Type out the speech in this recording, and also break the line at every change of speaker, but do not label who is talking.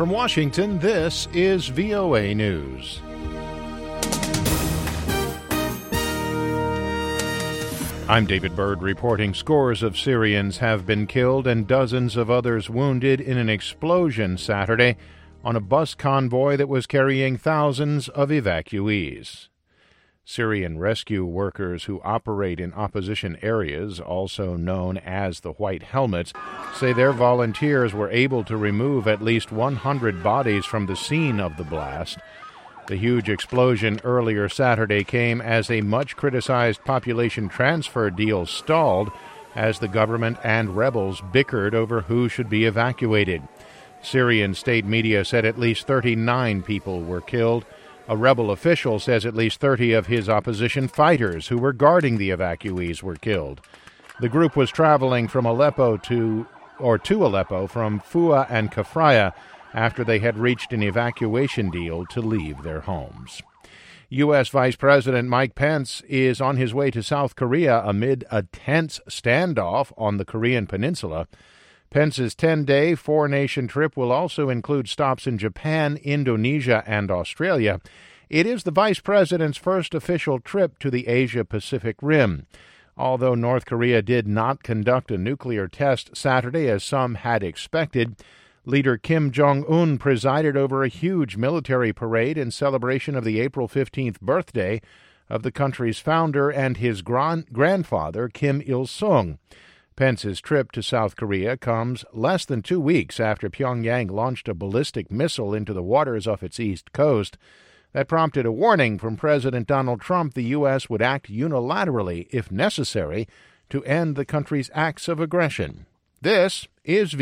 From Washington, this is VOA News. I'm David Byrd reporting scores of Syrians have been killed and dozens of others wounded in an explosion Saturday on a bus convoy that was carrying thousands of evacuees. Syrian rescue workers who operate in opposition areas, also known as the White Helmets, say their volunteers were able to remove at least 100 bodies from the scene of the blast. The huge explosion earlier Saturday came as a much-criticized population transfer deal stalled as the government and rebels bickered over who should be evacuated. Syrian state media said at least 39 people were killed. A rebel official says at least 30 of his opposition fighters who were guarding the evacuees were killed. The group was traveling from Aleppo to Aleppo from Fua and Kafraya after they had reached an evacuation deal to leave their homes. U.S. Vice President Mike Pence is on his way to South Korea amid a tense standoff on the Korean peninsula. Pence's 10-day four-nation trip will also include stops in Japan, Indonesia, and Australia. It is the vice president's first official trip to the Asia-Pacific Rim. Although North Korea did not conduct a nuclear test Saturday as some had expected, leader Kim Jong-un presided over a huge military parade in celebration of the April 15th birthday of the country's founder and his grandfather, Kim Il-sung. Pence's trip to South Korea comes less than 2 weeks after Pyongyang launched a ballistic missile into the waters off its east coast. That prompted a warning from President Donald Trump the U.S. would act unilaterally, if necessary, to end the country's acts of aggression. This is